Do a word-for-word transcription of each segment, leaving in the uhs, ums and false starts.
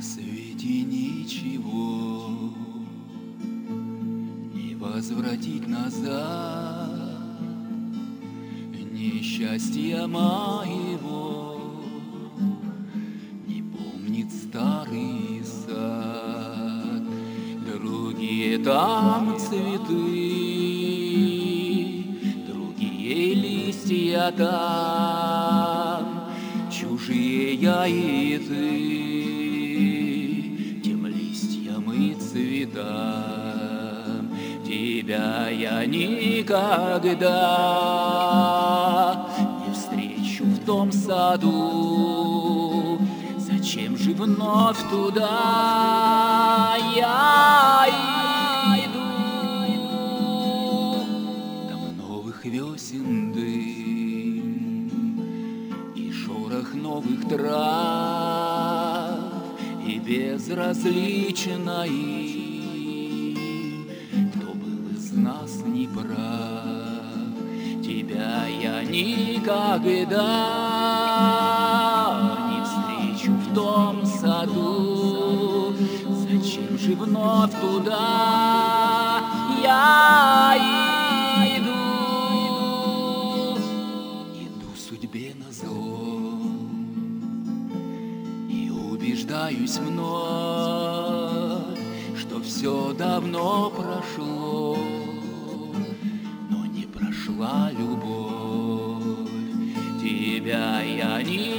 свете ничего не возвратить назад, несчастья моего не помнит старый сад. Другие там цветы, другие листья там, чужие я и ты, тем листьям и цветам. Тебя я никогда не встречу в том саду. Зачем же вновь туда я иду? Там новых весен дым и шорох новых трав, и безразлично им, кто был из нас неправ. Тебя я никогда не встречу в том саду. Зачем же вновь туда я иду? Иду судьбе назло и убеждаюсь вновь, что все давно прошло, но не прошла любовь. Тебя я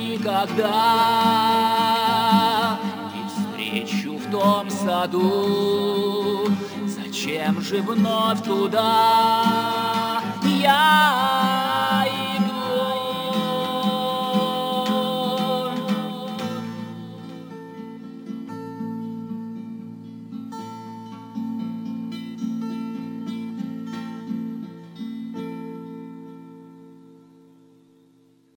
никогда не встречу в том саду. Зачем же вновь туда я